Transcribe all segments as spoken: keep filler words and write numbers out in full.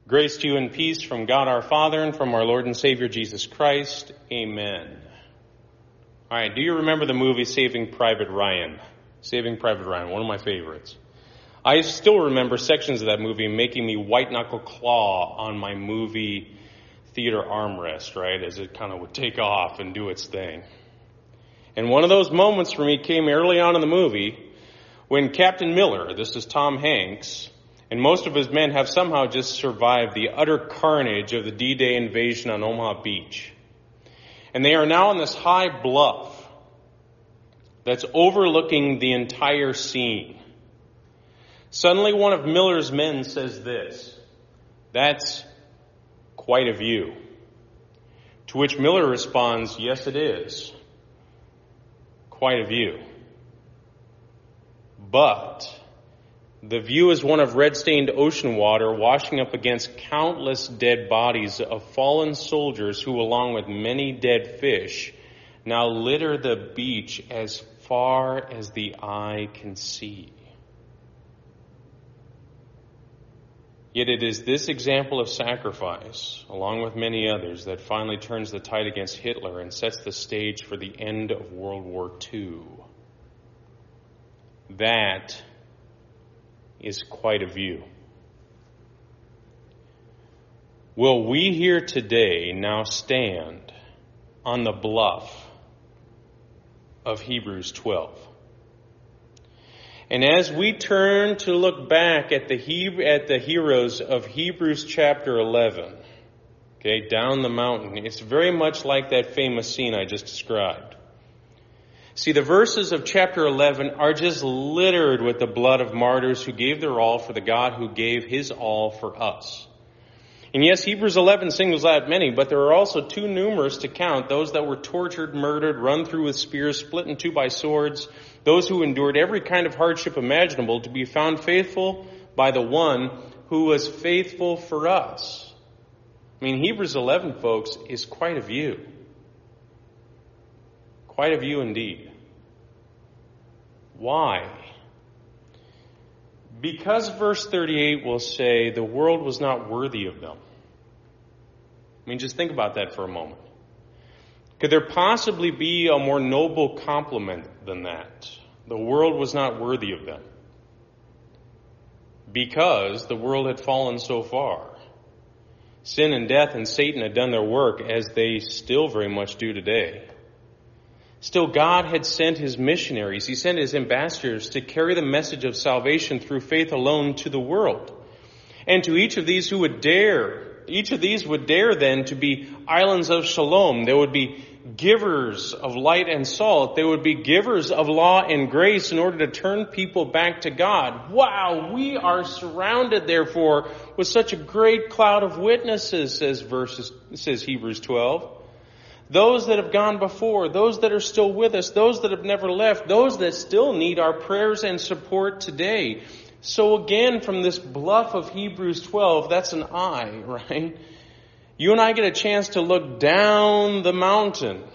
Grace to you and peace from God our Father and from our Lord and Savior Jesus Christ. Amen. All right, do you remember the movie Saving Private Ryan? Saving Private Ryan, one of my favorites. I still remember sections of that movie making me white-knuckle claw on my movie theater armrest, right, as it kind of would take off and do its thing. And one of those moments for me came early on in the movie when Captain Miller, this is Tom Hanks, and most of his men have somehow just survived the utter carnage of the D-Day invasion on Omaha Beach. And they are now on this high bluff that's overlooking the entire scene. Suddenly one of Miller's men says this, "That's quite a view." To which Miller responds, "Yes, it is. Quite a view. But the view is one of red-stained ocean water washing up against countless dead bodies of fallen soldiers who, along with many dead fish, now litter the beach as far as the eye can see." Yet it is this example of sacrifice, along with many others, that finally turns the tide against Hitler and sets the stage for the end of World War Two. That is quite a view. Will we here today now stand on the bluff of Hebrews twelve? And as we turn to look back at the he- at the heroes of Hebrews chapter eleven, okay, down the mountain, it's very much like that famous scene I just described. See, the verses of chapter eleven are just littered with the blood of martyrs who gave their all for the God who gave his all for us. And yes, Hebrews eleven singles out many, but there are also too numerous to count those that were tortured, murdered, run through with spears, split in two by swords, those who endured every kind of hardship imaginable, to be found faithful by the one who was faithful for us. I mean, Hebrews eleven, folks, is quite a view. Quite a view indeed. Why? Because verse thirty-eight will say the world was not worthy of them. I mean, just think about that for a moment. Could there possibly be a more noble compliment than that? The world was not worthy of them. Because the world had fallen so far. Sin and death and Satan had done their work, as they still very much do today. Still, God had sent his missionaries. He sent his ambassadors to carry the message of salvation through faith alone to the world. And to each of these who would dare, each of these would dare then to be islands of shalom. There would be givers of light and salt. They would be givers of law and grace in order to turn people back to God. Wow, we are surrounded, therefore, with such a great cloud of witnesses, says verses, says Hebrews twelve. Those that have gone before, those that are still with us, those that have never left, those that still need our prayers and support today. So again, from this bluff of Hebrews twelve, that's an eye, right? You and I get a chance to look down the mountain,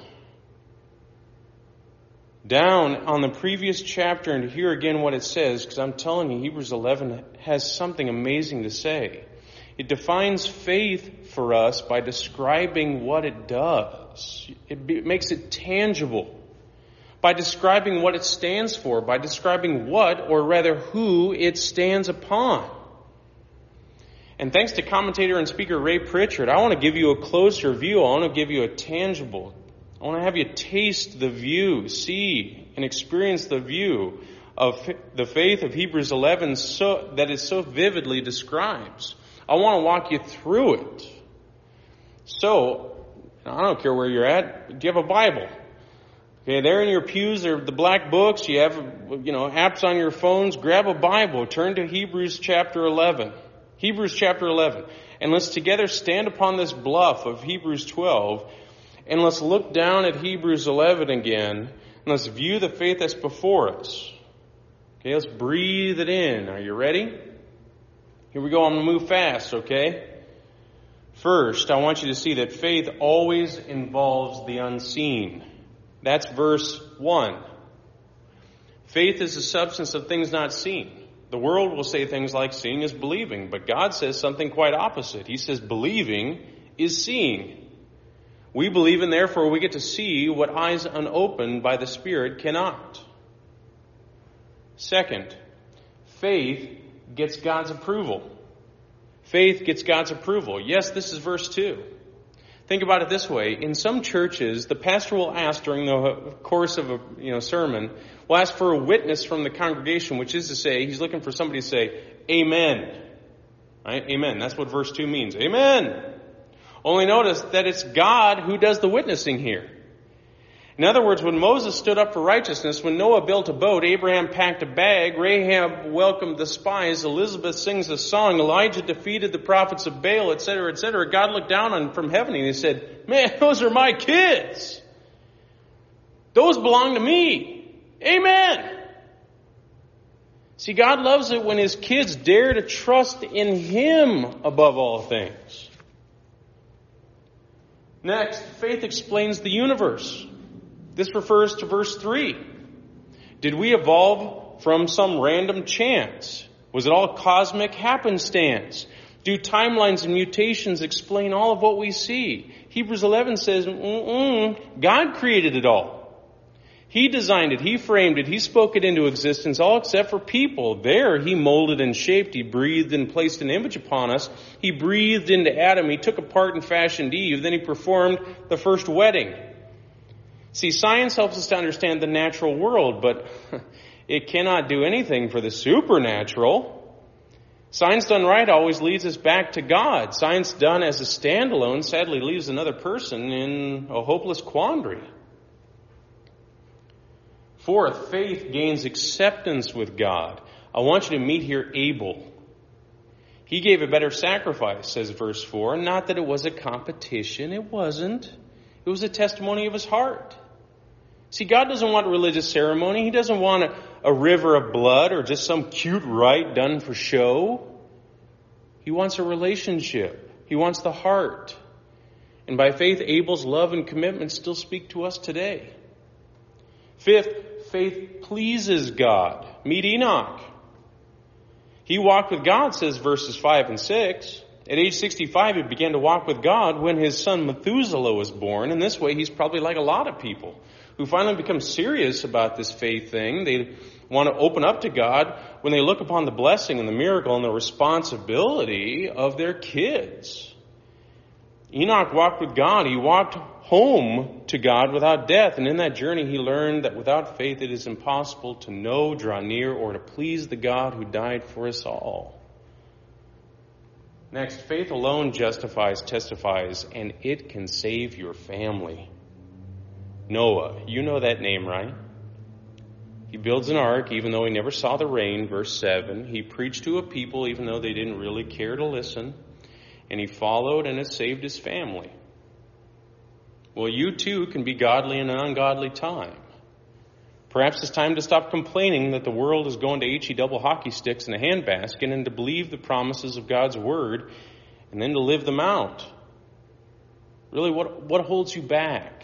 down on the previous chapter, and to hear again what it says, because I'm telling you, Hebrews eleven has something amazing to say. It defines faith for us by describing what it does. It, be, it makes it tangible. By describing what it stands for. By describing what, or rather who, it stands upon. And thanks to commentator and speaker Ray Pritchard, I want to give you a closer view. I want to give you a tangible. I want to have you taste the view, see and experience the view of the faith of Hebrews eleven so, that it so vividly describes. I want to walk you through it. So, I don't care where you're at. Do you have a Bible? Okay, there in your pews are the black books. You have, you know, apps on your phones. Grab a Bible. Turn to Hebrews chapter eleven. Hebrews chapter eleven. And let's together stand upon this bluff of Hebrews twelve. And let's look down at Hebrews eleven again. And let's view the faith that's before us. Okay, let's breathe it in. Are you ready? Here we go. I'm going to move fast, okay? First, I want you to see that faith always involves the unseen. That's verse one. Faith is the substance of things not seen. The world will say things like seeing is believing, but God says something quite opposite. He says believing is seeing. We believe and therefore we get to see what eyes unopened by the Spirit cannot. Second, faith gets God's approval. Faith gets God's approval. Yes, this is verse two. Think about it this way. In some churches, the pastor will ask during the course of a you know sermon, will ask for a witness from the congregation, which is to say, he's looking for somebody to say, Amen. Right? Amen. That's what verse two means. Amen. Only notice that it's God who does the witnessing here. In other words, when Moses stood up for righteousness, when Noah built a boat, Abraham packed a bag, Rahab welcomed the spies, Elizabeth sings a song, Elijah defeated the prophets of Baal, et cetera, et cetera, God looked down on from heaven and he said, man, those are my kids. Those belong to me. Amen. See, God loves it when his kids dare to trust in him above all things. Next, faith explains the universe. This refers to verse three. Did we evolve from some random chance? Was it all cosmic happenstance? Do timelines and mutations explain all of what we see? Hebrews eleven says, Mm-mm, God created it all. He designed it. He framed it. He spoke it into existence, all except for people. There, he molded and shaped. He breathed and placed an image upon us. He breathed into Adam. He took apart and fashioned Eve. Then he performed the first wedding. See, science helps us to understand the natural world, but it cannot do anything for the supernatural. Science done right always leads us back to God. Science done as a standalone sadly leaves another person in a hopeless quandary. Fourth, faith gains acceptance with God. I want you to meet here Abel. He gave a better sacrifice, says verse four. Not that it was a competition. It wasn't. It was a testimony of his heart. See, God doesn't want a religious ceremony. He doesn't want a, a river of blood or just some cute rite done for show. He wants a relationship. He wants the heart. And by faith, Abel's love and commitment still speak to us today. Fifth, faith pleases God. Meet Enoch. He walked with God, says verses five and six. At age sixty-five, he began to walk with God when his son Methuselah was born. And this way, he's probably like a lot of people who finally become serious about this faith thing. They want to open up to God when they look upon the blessing and the miracle and the responsibility of their kids. Enoch walked with God. He walked home to God without death. And in that journey, he learned that without faith, it is impossible to know, draw near, or to please the God who died for us all. Next, faith alone justifies, testifies, and it can save your family. Noah, you know that name, right? He builds an ark even though he never saw the rain, verse seven. He preached to a people even though they didn't really care to listen. And he followed and it saved his family. Well, you too can be godly in an ungodly time. Perhaps it's time to stop complaining that the world is going to H E double hockey sticks in a handbasket and to believe the promises of God's word and then to live them out. Really, what, what holds you back?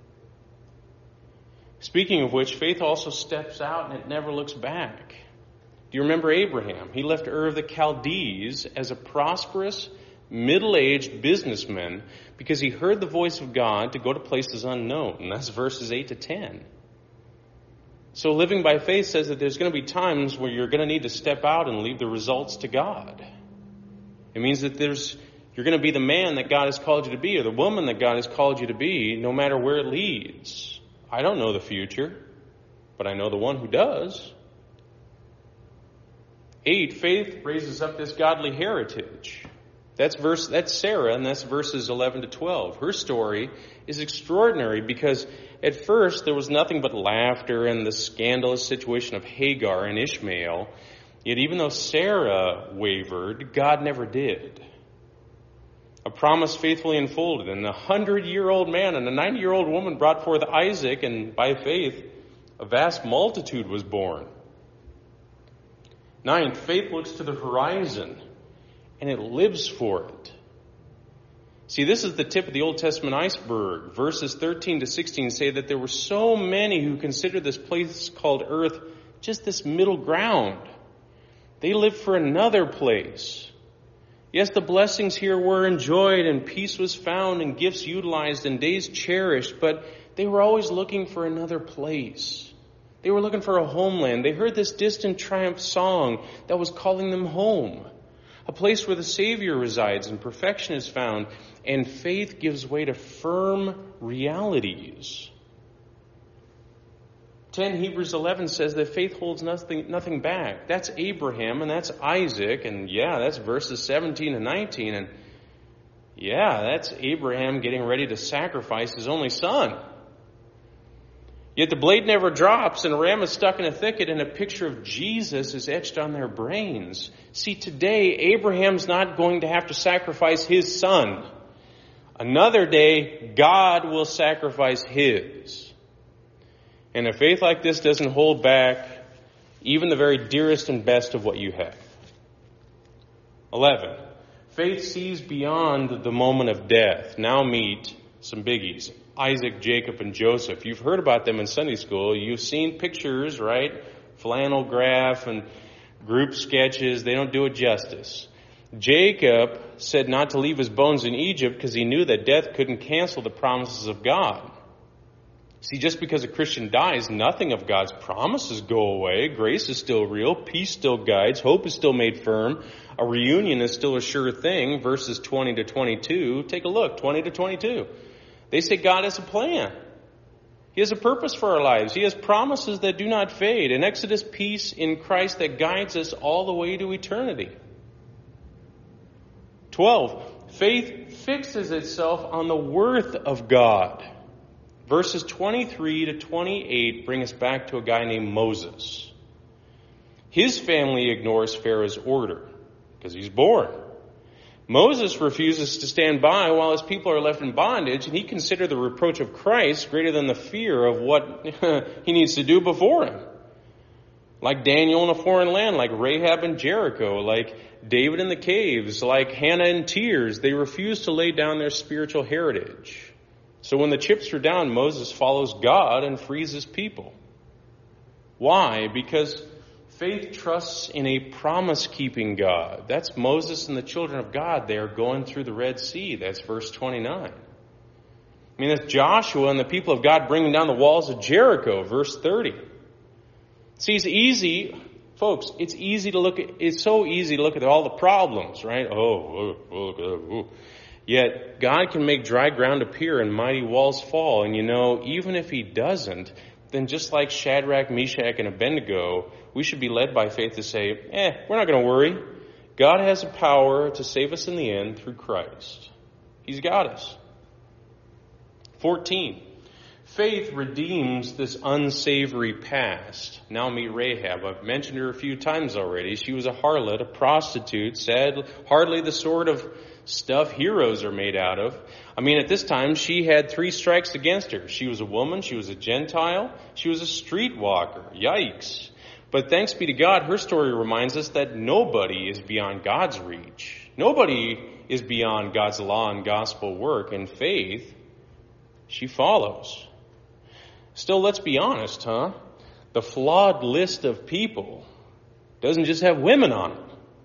Speaking of which, faith also steps out and it never looks back. Do you remember Abraham? He left Ur of the Chaldees as a prosperous, middle-aged businessman because he heard the voice of God to go to places unknown. And that's verses eight to ten. So living by faith says that there's going to be times where you're going to need to step out and leave the results to God. It means that there's you're going to be the man that God has called you to be or the woman that God has called you to be, no matter where it leads. I don't know the future, but I know the one who does. Eight, faith raises up this godly heritage. That's verse. That's Sarah, and that's verses eleven to twelve. Her story is extraordinary because at first there was nothing but laughter and the scandalous situation of Hagar and Ishmael. Yet even though Sarah wavered, God never did. A promise faithfully unfolded, and a hundred-year-old man and a ninety-year-old woman brought forth Isaac, and by faith, a vast multitude was born. Ninth, faith looks to the horizon, and it lives for it. See, this is the tip of the Old Testament iceberg. Verses thirteen to sixteen say that there were so many who considered this place called earth just this middle ground. They lived for another place. Yes, the blessings here were enjoyed and peace was found and gifts utilized and days cherished, but they were always looking for another place. They were looking for a homeland. They heard this distant triumph song that was calling them home, a place where the Savior resides and perfection is found, and faith gives way to firm realities. ten Hebrews eleven says that faith holds nothing nothing back. That's Abraham and that's Isaac, and yeah, that's verses seventeen and nineteen, and yeah, that's Abraham getting ready to sacrifice his only son. Yet the blade never drops, and a ram is stuck in a thicket, and a picture of Jesus is etched on their brains. See, today, Abraham's not going to have to sacrifice his son. Another day, God will sacrifice his. And a faith like this doesn't hold back even the very dearest and best of what you have. eleven. Faith sees beyond the moment of death. Now meet some biggies. Isaac, Jacob, and Joseph. You've heard about them in Sunday school. You've seen pictures, right? Flannel graph and group sketches. They don't do it justice. Jacob said not to leave his bones in Egypt because he knew that death couldn't cancel the promises of God. See, just because a Christian dies, nothing of God's promises go away. Grace is still real. Peace still guides. Hope is still made firm. A reunion is still a sure thing. Verses twenty to twenty-two. Take a look. twenty to twenty-two. They say God has a plan. He has a purpose for our lives. He has promises that do not fade. An Exodus peace in Christ that guides us all the way to eternity. twelve. Faith fixes itself on the worth of God. Verses twenty-three to twenty-eight bring us back to a guy named Moses. His family ignores Pharaoh's order because he's born. Moses refuses to stand by while his people are left in bondage, and he considered the reproach of Christ greater than the fear of what he needs to do before him. Like Daniel in a foreign land, like Rahab in Jericho, like David in the caves, like Hannah in tears, they refuse to lay down their spiritual heritage. So when the chips are down, Moses follows God and frees his people. Why? Because faith trusts in a promise-keeping God. That's Moses and the children of God. They are going through the Red Sea. That's verse twenty-nine. I mean, that's Joshua and the people of God bringing down the walls of Jericho, verse thirty. See, it's easy, folks, it's easy to look at, it's so easy to look at all the problems, right? Oh, oh, oh, oh. Yet, God can make dry ground appear and mighty walls fall. And you know, even if he doesn't, then just like Shadrach, Meshach, and Abednego, we should be led by faith to say, eh, we're not going to worry. God has the power to save us in the end through Christ. He's got us. fourteen. Faith redeems this unsavory past. Now meet Rahab. I've mentioned her a few times already. She was a harlot, a prostitute, said hardly the sort of stuff heroes are made out of. I mean, at this time, she had three strikes against her. She was a woman, she was a Gentile, she was a streetwalker. Yikes. But thanks be to God, her story reminds us that nobody is beyond God's reach. Nobody is beyond God's law and gospel work, and faith, she follows. Still, let's be honest, huh? The flawed list of people doesn't just have women on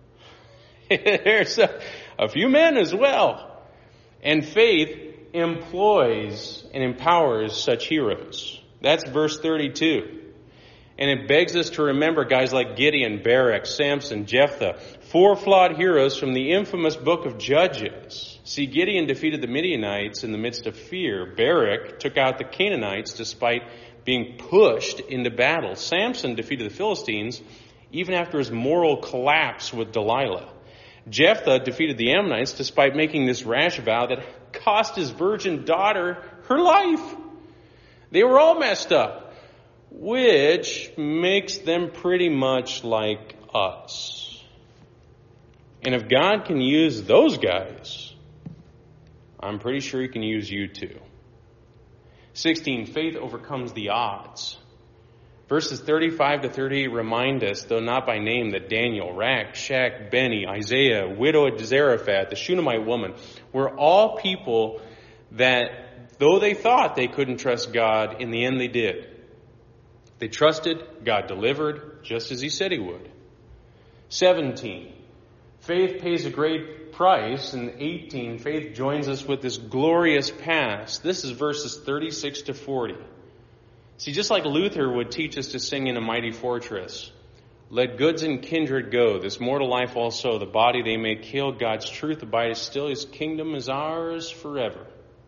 it. There's a, a few men as well. And faith employs and empowers such heroes. That's verse thirty-two. And it begs us to remember guys like Gideon, Barak, Samson, Jephthah, four flawed heroes from the infamous book of Judges. See, Gideon defeated the Midianites in the midst of fear. Barak took out the Canaanites despite being pushed into battle. Samson defeated the Philistines even after his moral collapse with Delilah. Jephthah defeated the Ammonites despite making this rash vow that cost his virgin daughter her life. They were all messed up, which makes them pretty much like us. And if God can use those guys, I'm pretty sure he can use you too. sixteen, faith overcomes the odds. Verses thirty-five to thirty-eight remind us, though not by name, that Daniel, Rak, Shach, Benny, Isaiah, widow of Zarephath, the Shunammite woman, were all people that, though they thought they couldn't trust God, in the end they did. They trusted, God delivered, just as he said he would. seventeen, faith pays a great price. And eighteen, faith joins us with this glorious past. This is verses thirty-six to forty. See, just like Luther would teach us to sing in a mighty fortress, let goods and kindred go, this mortal life also, the body they may kill, God's truth abides still, his kingdom is ours forever.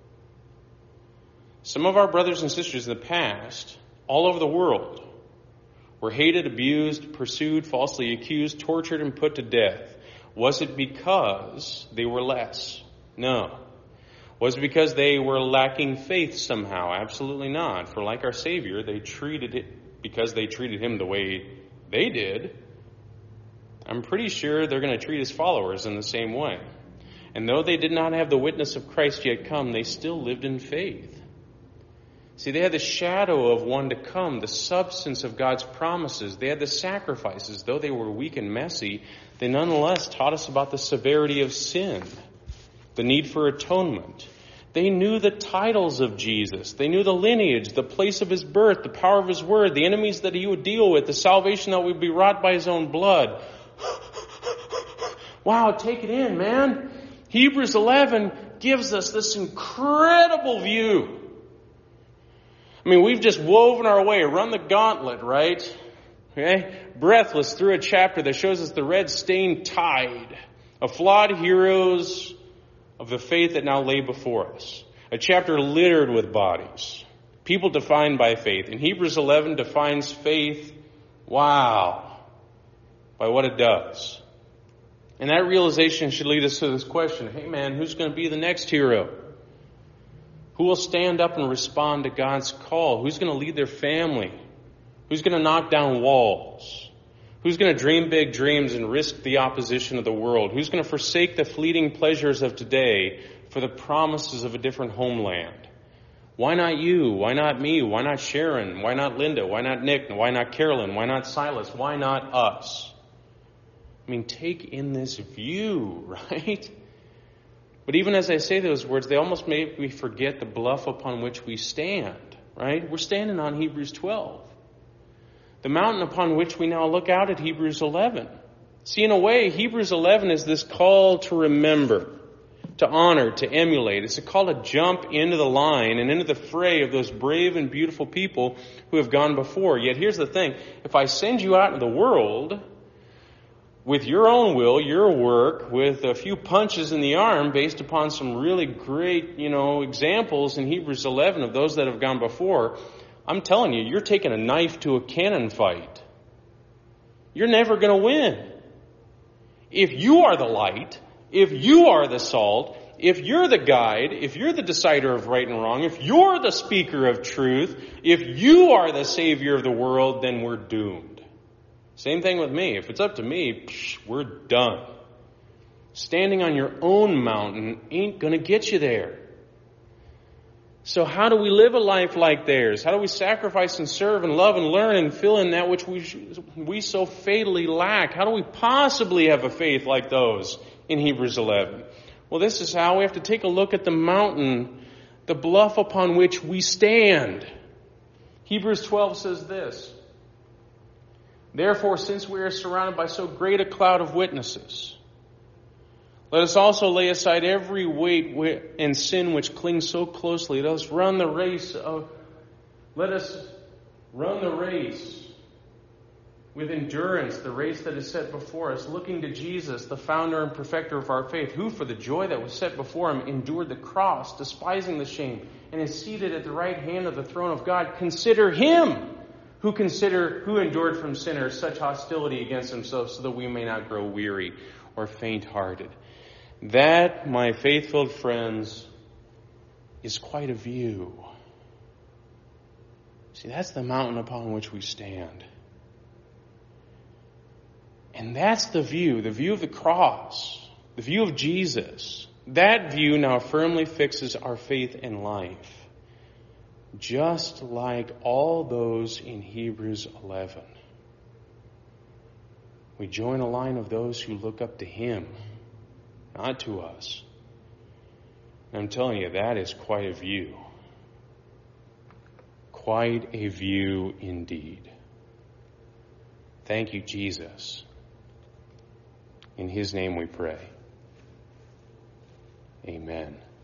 Some of our brothers and sisters in the past, all over the world, were hated, abused, pursued, falsely accused, tortured, and put to death. Was it because they were less? No. Was it because they were lacking faith somehow? Absolutely not. For like our Savior, they treated it, because they treated him the way they did, I'm pretty sure they're going to treat his followers in the same way. And though they did not have the witness of Christ yet come, they still lived in faith. See, they had the shadow of one to come, the substance of God's promises. They had the sacrifices. Though they were weak and messy, they nonetheless taught us about the severity of sin, the need for atonement. They knew the titles of Jesus. They knew the lineage, the place of his birth, the power of his word, the enemies that he would deal with, the salvation that would be wrought by his own blood. Wow, take it in, man. Hebrews eleven gives us this incredible view. I mean, we've just woven our way, run the gauntlet, right? Okay? Breathless through a chapter that shows us the red-stained tide of flawed heroes of the faith that now lay before us. A chapter littered with bodies. People defined by faith. And Hebrews eleven defines faith, wow, by what it does. And that realization should lead us to this question. Hey man, who's going to be the next hero? Who will stand up and respond to God's call? Who's going to lead their family? Who's going to knock down walls? Who's going to dream big dreams and risk the opposition of the world? Who's going to forsake the fleeting pleasures of today for the promises of a different homeland? Why not you? Why not me? Why not Sharon? Why not Linda? Why not Nick? Why not Carolyn? Why not Silas? Why not us? I mean, take in this view, right? But even as I say those words, they almost make me forget the bluff upon which we stand, right? We're standing on Hebrews twelve. The mountain upon which we now look out at Hebrews eleven. See, in a way, Hebrews eleven is this call to remember, to honor, to emulate. It's a call to jump into the line and into the fray of those brave and beautiful people who have gone before. Yet here's the thing. If I send you out into the world with your own will, your work, with a few punches in the arm based upon some really great, you know, examples in Hebrews eleven of those that have gone before, I'm telling you, you're taking a knife to a cannon fight. You're never going to win. If you are the light, if you are the salt, if you're the guide, if you're the decider of right and wrong, if you're the speaker of truth, if you are the savior of the world, then we're doomed. Same thing with me. If it's up to me, psh, we're done. Standing on your own mountain ain't going to get you there. So how do we live a life like theirs? How do we sacrifice and serve and love and learn and fill in that which we we so fatally lack? How do we possibly have a faith like those in Hebrews eleven? Well, this is how we have to take a look at the mountain, the bluff upon which we stand. Hebrews twelve says this. Therefore, since we are surrounded by so great a cloud of witnesses, let us also lay aside every weight and sin which clings so closely. Let us run the race of, let us run the race with endurance, the race that is set before us, looking to Jesus, the founder and perfecter of our faith, who for the joy that was set before him endured the cross, despising the shame, and is seated at the right hand of the throne of God. Consider him who consider who endured from sinners such hostility against himself, so that we may not grow weary or faint-hearted. That, my faith-filled friends, is quite a view. See, that's the mountain upon which we stand. And that's the view, the view of the cross, the view of Jesus. That view now firmly fixes our faith and life. Just like all those in Hebrews eleven. We join a line of those who look up to him, not to us. And I'm telling you, that is quite a view. Quite a view indeed. Thank you, Jesus. In his name we pray. Amen.